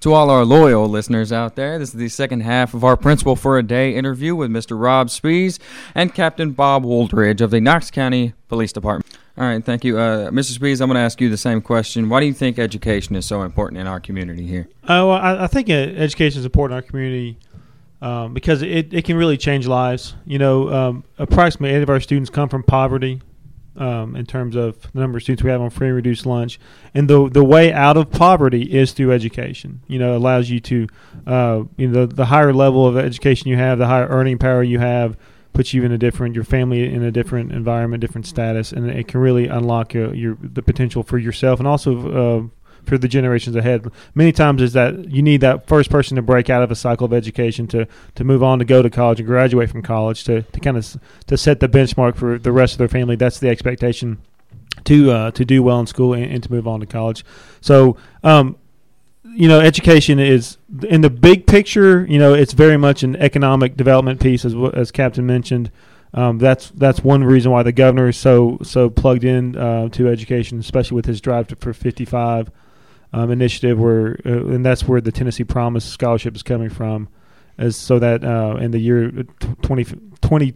To all our loyal listeners out there, this is the second half of our Principal for a Day interview with Mr. Rob Spies and Captain Bob Wooldridge of the Knox County Police Department. All right, thank you. Mr. Spies, I'm going to ask you the same question. Why do you think education is so important in our community here? I think education is important in our community because it can really change lives. Approximately 8 of our students come from poverty. In terms of the number of students we have on free and reduced lunch. And the way out of poverty is through education. It allows you to, the higher level of education you have, the higher earning power you have, puts you in your family in a different environment, different status, and it can really unlock the potential for yourself and also for the generations ahead. Many times is that you need that first person to break out of a cycle of education to move on to go to college and graduate from college to kind of to set the benchmark for the rest of their family. That's the expectation to do well in school and to move on to college. So, education is in the big picture. It's very much an economic development piece, as Captain mentioned. That's one reason why the governor is so plugged in to education, especially with his Drive for 55 initiative, and that's where the Tennessee Promise Scholarship is coming from, as so that in the year 2025,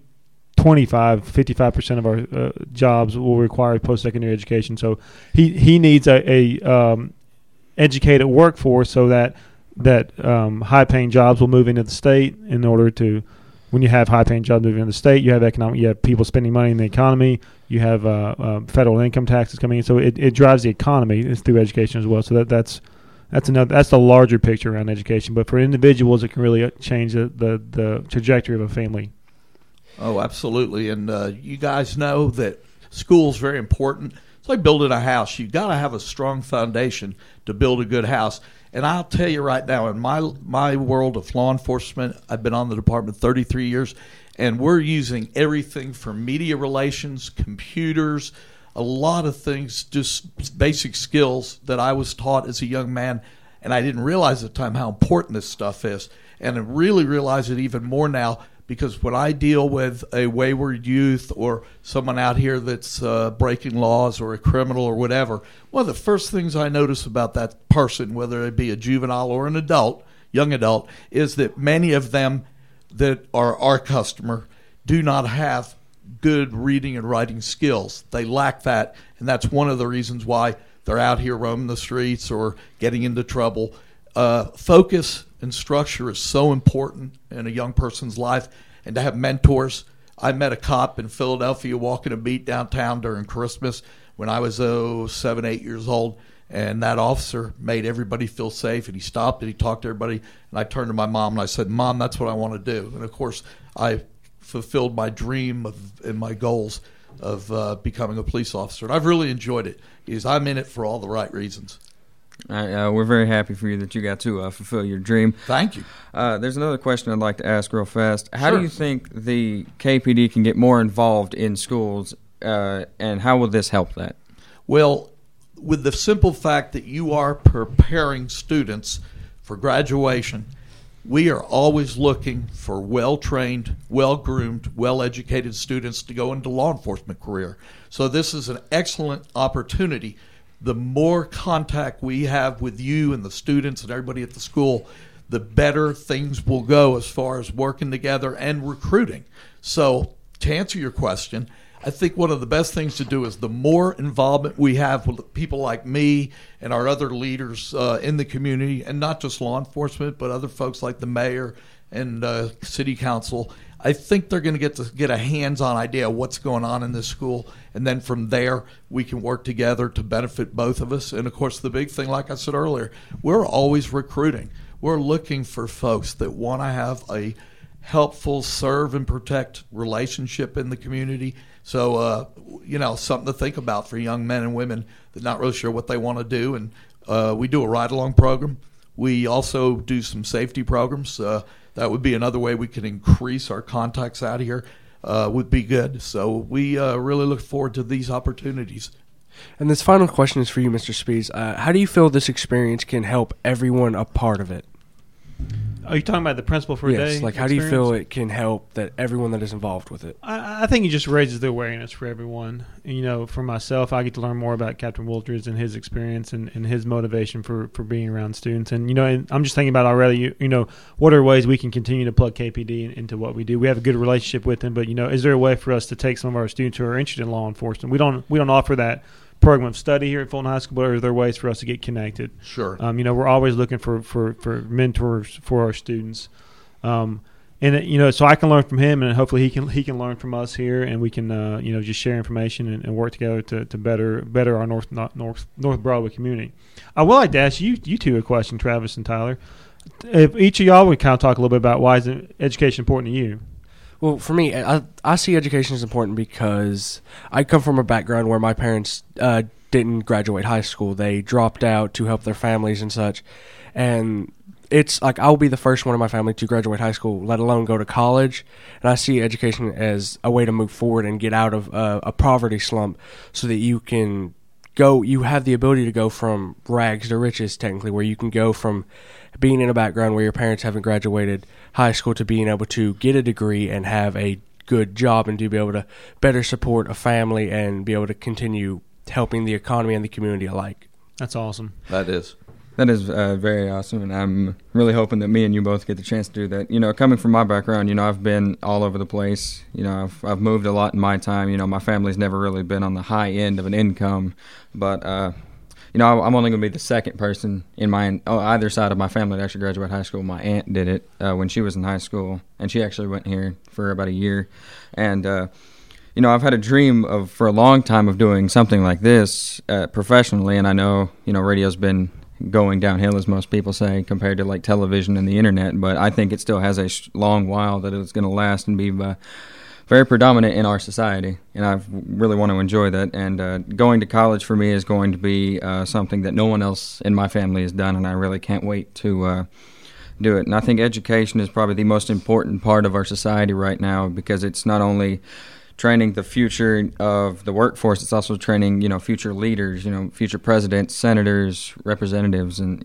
55% of our jobs will require post-secondary education. So he needs a educated workforce so that high-paying jobs will move into the state in order to. When you have high-paying jobs moving in the state, you have people spending money in the economy. You have federal income taxes coming in, so it drives the economy. It's through education as well. So that's the larger picture around education. But for individuals, it can really change the trajectory of a family. Oh, absolutely. And you guys know that school is very important. It's like building a house. You've got to have a strong foundation to build a good house. And I'll tell you right now, in my world of law enforcement, I've been on the department 33 years, and we're using everything from media relations, computers, a lot of things, just basic skills that I was taught as a young man, and I didn't realize at the time how important this stuff is. And I really realize it even more now, because when I deal with a wayward youth or someone out here that's breaking laws or a criminal or whatever, one of the first things I notice about that person, whether it be a juvenile or an adult, young adult, is that many of them that are our customer do not have good reading and writing skills. They lack that, and that's one of the reasons why they're out here roaming the streets or getting into trouble. Focus and structure is so important in a young person's life, and to have mentors. I met a cop in Philadelphia walking a beat downtown during Christmas when I was 7, 8 years old, and that officer made everybody feel safe, and he stopped and he talked to everybody, and I turned to my mom and I said, "Mom, that's what I want to do." And of course, I fulfilled my dream and my goals of becoming a police officer, and I've really enjoyed it because I'm in it for all the right reasons. We're very happy for you that you got to fulfill your dream. Thank you. There's another question I'd like to ask real fast. How do you think the KPD can get more involved in schools, and how will this help that? Well, with the simple fact that you are preparing students for graduation, we are always looking for well-trained, well-groomed, well-educated students to go into law enforcement career. So this is an excellent opportunity. The more contact we have with you and the students and everybody at the school, the better things will go as far as working together and recruiting. So to answer your question, I think one of the best things to do is the more involvement we have with people like me and our other leaders in the community, and not just law enforcement, but other folks like the mayor and city council, I think they're going to get a hands-on idea of what's going on in this school, and then from there we can work together to benefit both of us. And of course, the big thing, like I said earlier, we're always recruiting. We're looking for folks that want to have a helpful serve and protect relationship in the community. So, something to think about for young men and women that are not really sure what they want to do. And we do a ride-along program. We also do some safety programs. That would be another way we can increase our contacts out here, would be good. So we really look forward to these opportunities. And this final question is for you, Mr. Spies. How do you feel this experience can help everyone a part of it? Are you talking about the principal for a day? Yes, like how do you feel it can help that everyone that is involved with it? I think it just raises the awareness for everyone. And, for myself, I get to learn more about Captain Wooldridge and his experience and his motivation for being around students. And, and I'm just thinking about already, what are ways we can continue to plug KPD into what we do? We have a good relationship with them, but, is there a way for us to take some of our students who are interested in law enforcement? We don't offer that program of study here at Fulton High School, but are there ways for us to get connected? Sure. We're always looking for mentors for our students. So I can learn from him, and hopefully he can learn from us here, and we can just share information and work together to better our North Broadway community. I would like to ask you two a question, Travis and Tyler. If each of y'all would kind of talk a little bit about why is education important to you? Well, for me, I see education as important because I come from a background where my parents didn't graduate high school. They dropped out to help their families and such. And it's like I'll be the first one in my family to graduate high school, let alone go to college. And I see education as a way to move forward and get out of a poverty slump so that you can you have the ability to go from rags to riches, technically, where you can go from being in a background where your parents haven't graduated high school to being able to get a degree and have a good job and to be able to better support a family and be able to continue helping the economy and the community alike. That's awesome. That is very awesome, and I'm really hoping that me and you both get the chance to do that. Coming from my background, I've been all over the place. I've moved a lot in my time. My family's never really been on the high end of an income, but I'm only going to be the second person in either side of my family to actually graduate high school. My aunt did it when she was in high school, and she actually went here for about a year. And, I've had a dream for a long time of doing something like this professionally, and I know, radio's been going downhill, as most people say, compared to like television and the internet, but I think it still has a long while that it's going to last and be very predominant in our society, and I really want to enjoy that. And going to college for me is going to be something that no one else in my family has done, and I really can't wait to do it. And I think education is probably the most important part of our society right now because it's not only training the future of the workforce, it's also training, future leaders, future presidents, senators, representatives, and,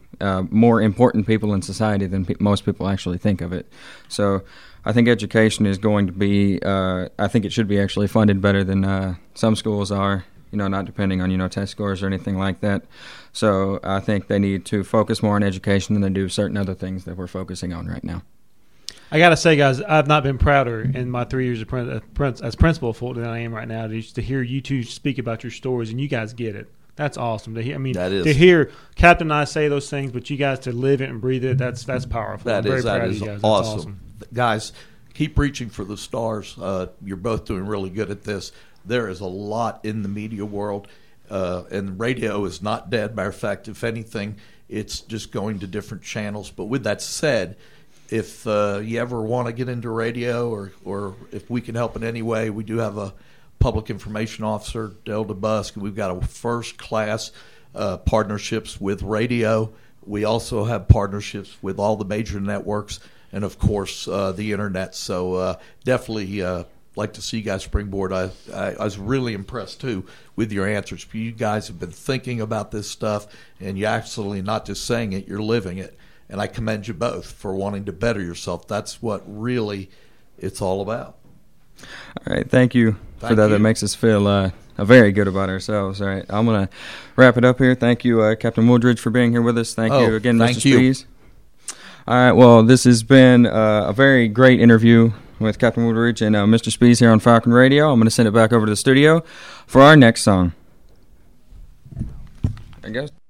more important people in society than most people actually think of it. So I think education is going to be, I think it should be actually funded better than some schools are, not depending on, test scores or anything like that. So I think they need to focus more on education than they do certain other things that we're focusing on right now. I got to say, guys, I've not been prouder in my 3 years as principal of Fulton than I am right now to hear you two speak about your stories, and you guys get it. That's awesome to hear. To hear Captain and I say those things, but you guys to live it and breathe it, that's powerful. That is guys. awesome. Guys, keep reaching for the stars. You're both doing really good at this. There is a lot in the media world, and radio is not dead. Matter of fact, if anything, it's just going to different channels. But with that said, if you ever want to get into radio or if we can help in any way, we do have a public information officer, Del DeBusk. We've got a first-class partnerships with radio. We also have partnerships with all the major networks and, of course, the Internet. So definitely like to see you guys springboard. I was really impressed, too, with your answers. You guys have been thinking about this stuff, and you're actually not just saying it, you're living it. And I commend you both for wanting to better yourself. That's what really it's all about. All right, thank you for that. That makes us feel very good about ourselves. All right, I'm going to wrap it up here. Thank you, Captain Wooldridge, for being here with us. Thank you again, Mr. Spees. All right, well, this has been a very great interview with Captain Wooldridge and Mr. Spees here on Falcon Radio. I'm going to send it back over to the studio for our next song. There it goes.